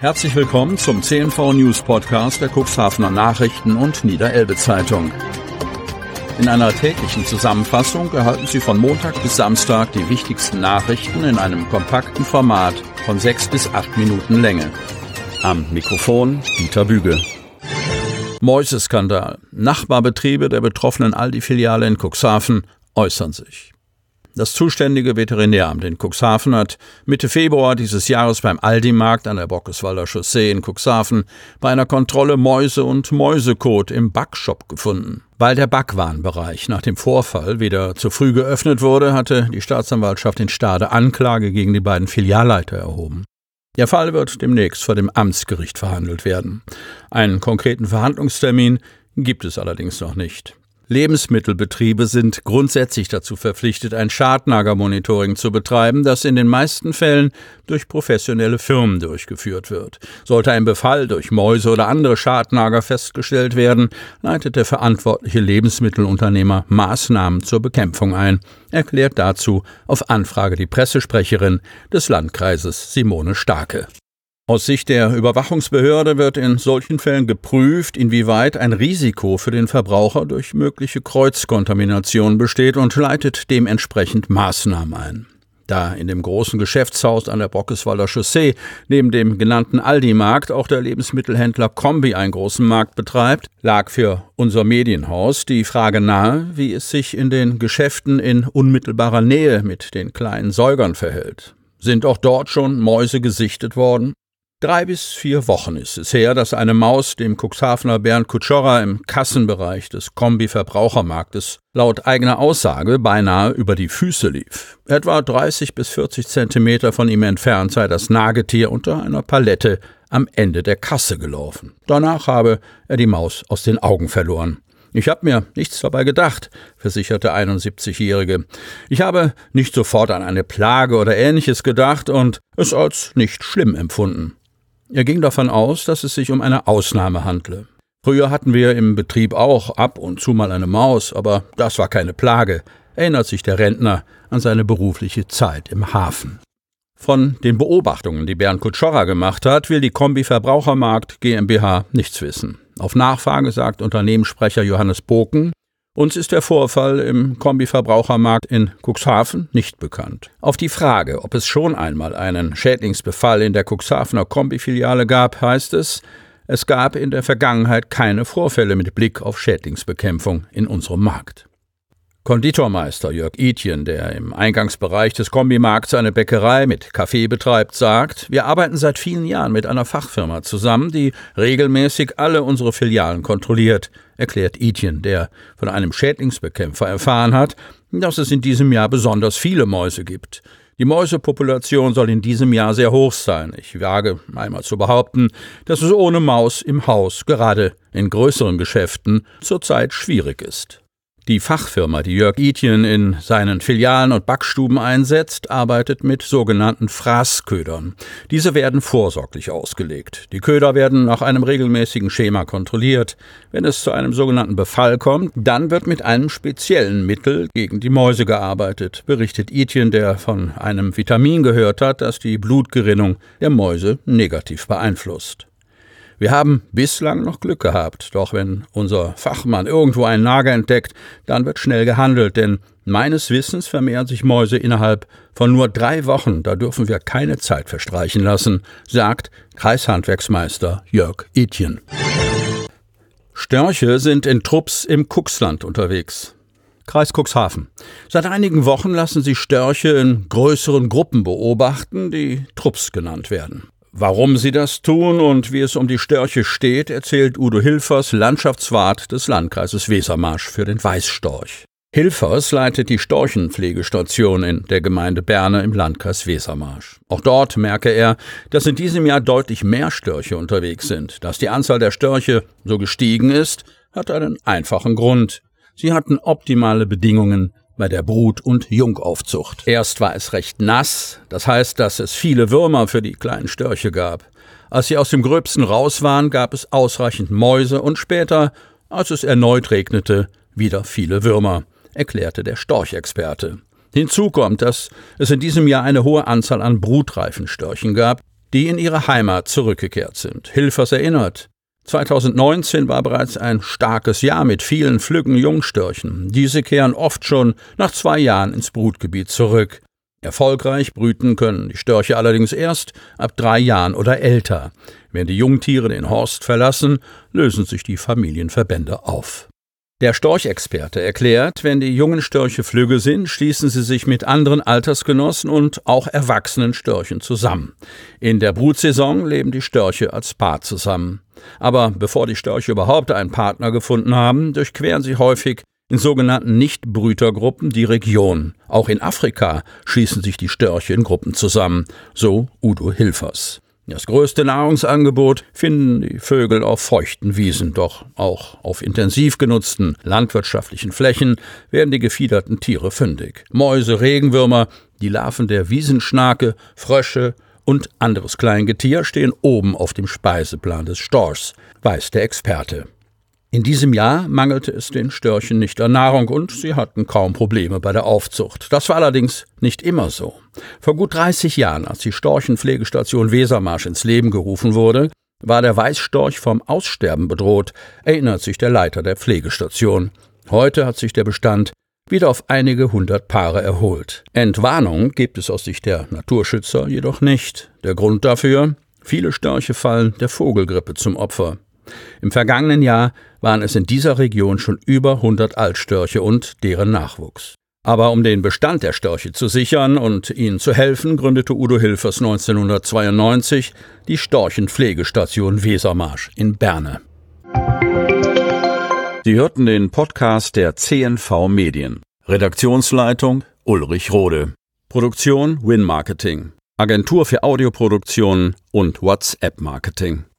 Herzlich willkommen zum CNV News Podcast der Cuxhavener Nachrichten und Niederelbe Zeitung. In einer täglichen Zusammenfassung erhalten Sie von Montag bis Samstag die wichtigsten Nachrichten in einem kompakten Format von 6 bis 8 Minuten Länge. Am Mikrofon Dieter Büge. Mäuseskandal. Nachbarbetriebe der betroffenen Aldi-Filiale in Cuxhaven äußern sich. Das zuständige Veterinäramt in Cuxhaven hat Mitte Februar dieses Jahres beim Aldi-Markt an der Bockeswalder Chaussee in Cuxhaven bei einer Kontrolle Mäuse und Mäusekot im Backshop gefunden. Weil der Backwarenbereich nach dem Vorfall wieder zu früh geöffnet wurde, hatte die Staatsanwaltschaft in Stade Anklage gegen die beiden Filialleiter erhoben. Der Fall wird demnächst vor dem Amtsgericht verhandelt werden. Einen konkreten Verhandlungstermin gibt es allerdings noch nicht. Lebensmittelbetriebe sind grundsätzlich dazu verpflichtet, ein Schadnagermonitoring zu betreiben, das in den meisten Fällen durch professionelle Firmen durchgeführt wird. Sollte ein Befall durch Mäuse oder andere Schadnager festgestellt werden, leitet der verantwortliche Lebensmittelunternehmer Maßnahmen zur Bekämpfung ein, erklärt dazu auf Anfrage die Pressesprecherin des Landkreises Simone Starke. Aus Sicht der Überwachungsbehörde wird in solchen Fällen geprüft, inwieweit ein Risiko für den Verbraucher durch mögliche Kreuzkontamination besteht und leitet dementsprechend Maßnahmen ein. Da in dem großen Geschäftshaus an der Bockeswalder Chaussee neben dem genannten Aldi-Markt auch der Lebensmittelhändler Combi einen großen Markt betreibt, lag für unser Medienhaus die Frage nahe, wie es sich in den Geschäften in unmittelbarer Nähe mit den kleinen Säugern verhält. Sind auch dort schon Mäuse gesichtet worden? 3 bis 4 Wochen ist es her, dass eine Maus dem Cuxhavener Bernd Kutschora im Kassenbereich des Kombi-Verbrauchermarktes laut eigener Aussage beinahe über die Füße lief. Etwa 30 bis 40 Zentimeter von ihm entfernt sei das Nagetier unter einer Palette am Ende der Kasse gelaufen. Danach habe er die Maus aus den Augen verloren. Ich habe mir nichts dabei gedacht, versicherte der 71-Jährige. Ich habe nicht sofort an eine Plage oder Ähnliches gedacht und es als nicht schlimm empfunden. Er ging davon aus, dass es sich um eine Ausnahme handle. Früher hatten wir im Betrieb auch ab und zu mal eine Maus, aber das war keine Plage, erinnert sich der Rentner an seine berufliche Zeit im Hafen. Von den Beobachtungen, die Bernd Kutschora gemacht hat, will die Combi Verbrauchermarkt GmbH nichts wissen. Auf Nachfrage sagt Unternehmenssprecher Johannes Boken: Uns ist der Vorfall im Kombi-Verbrauchermarkt in Cuxhaven nicht bekannt. Auf die Frage, ob es schon einmal einen Schädlingsbefall in der Cuxhavener Kombi-Filiale gab, heißt es gab in der Vergangenheit keine Vorfälle mit Blick auf Schädlingsbekämpfung in unserem Markt. Konditormeister Jörg Etienne, der im Eingangsbereich des Kombimarkts eine Bäckerei mit Kaffee betreibt, sagt: Wir arbeiten seit vielen Jahren mit einer Fachfirma zusammen, die regelmäßig alle unsere Filialen kontrolliert, erklärt Etienne, der von einem Schädlingsbekämpfer erfahren hat, dass es in diesem Jahr besonders viele Mäuse gibt. Die Mäusepopulation soll in diesem Jahr sehr hoch sein. Ich wage einmal zu behaupten, dass es ohne Maus im Haus, gerade in größeren Geschäften, zurzeit schwierig ist. Die Fachfirma, die Jörg Etienne in seinen Filialen und Backstuben einsetzt, arbeitet mit sogenannten Fraßködern. Diese werden vorsorglich ausgelegt. Die Köder werden nach einem regelmäßigen Schema kontrolliert. Wenn es zu einem sogenannten Befall kommt, dann wird mit einem speziellen Mittel gegen die Mäuse gearbeitet, berichtet Etienne, der von einem Vitamin gehört hat, das die Blutgerinnung der Mäuse negativ beeinflusst. Wir haben bislang noch Glück gehabt, doch wenn unser Fachmann irgendwo einen Nager entdeckt, dann wird schnell gehandelt, denn meines Wissens vermehren sich Mäuse innerhalb von nur 3 Wochen, da dürfen wir keine Zeit verstreichen lassen, sagt Kreishandwerksmeister Jörg Etienne. Störche sind in Trupps im Cuxland unterwegs. Kreis Cuxhaven. Seit einigen Wochen lassen sich Störche in größeren Gruppen beobachten, die Trupps genannt werden. Warum sie das tun und wie es um die Störche steht, erzählt Udo Hilfers, Landschaftswart des Landkreises Wesermarsch für den Weißstorch. Hilfers leitet die Storchenpflegestation in der Gemeinde Berne im Landkreis Wesermarsch. Auch dort merke er, dass in diesem Jahr deutlich mehr Störche unterwegs sind. Dass die Anzahl der Störche so gestiegen ist, hat einen einfachen Grund. Sie hatten optimale Bedingungen bei der Brut- und Jungaufzucht. Erst war es recht nass, das heißt, dass es viele Würmer für die kleinen Störche gab. Als sie aus dem Gröbsten raus waren, gab es ausreichend Mäuse und später, als es erneut regnete, wieder viele Würmer, erklärte der Storchexperte. Hinzu kommt, dass es in diesem Jahr eine hohe Anzahl an brutreifen Störchen gab, die in ihre Heimat zurückgekehrt sind. Hilfers erinnert: 2019 war bereits ein starkes Jahr mit vielen flüggen Jungstörchen. Diese kehren oft schon nach 2 Jahren ins Brutgebiet zurück. Erfolgreich brüten können die Störche allerdings erst ab 3 Jahren oder älter. Wenn die Jungtiere den Horst verlassen, lösen sich die Familienverbände auf. Der Storchexperte erklärt, wenn die jungen Störche flügge sind, schließen sie sich mit anderen Altersgenossen und auch erwachsenen Störchen zusammen. In der Brutsaison leben die Störche als Paar zusammen. Aber bevor die Störche überhaupt einen Partner gefunden haben, durchqueren sie häufig in sogenannten Nichtbrütergruppen die Region. Auch in Afrika schließen sich die Störche in Gruppen zusammen, so Udo Hilfers. Das größte Nahrungsangebot finden die Vögel auf feuchten Wiesen, doch auch auf intensiv genutzten landwirtschaftlichen Flächen werden die gefiederten Tiere fündig. Mäuse, Regenwürmer, die Larven der Wiesenschnake, Frösche und anderes Kleingetier stehen oben auf dem Speiseplan des Storchs, weiß der Experte. In diesem Jahr mangelte es den Störchen nicht an Nahrung und sie hatten kaum Probleme bei der Aufzucht. Das war allerdings nicht immer so. Vor gut 30 Jahren, als die Storchenpflegestation Wesermarsch ins Leben gerufen wurde, war der Weißstorch vom Aussterben bedroht, erinnert sich der Leiter der Pflegestation. Heute hat sich der Bestand wieder auf einige 100 Paare erholt. Entwarnung gibt es aus Sicht der Naturschützer jedoch nicht. Der Grund dafür: viele Störche fallen der Vogelgrippe zum Opfer. Im vergangenen Jahr waren es in dieser Region schon über 100 Altstörche und deren Nachwuchs. Aber um den Bestand der Störche zu sichern und ihnen zu helfen, gründete Udo Hilfers 1992 die Storchenpflegestation Wesermarsch in Berne. Sie hörten den Podcast der CNV Medien. Redaktionsleitung Ulrich Rode. Produktion Win Marketing. Agentur für Audioproduktion und WhatsApp Marketing.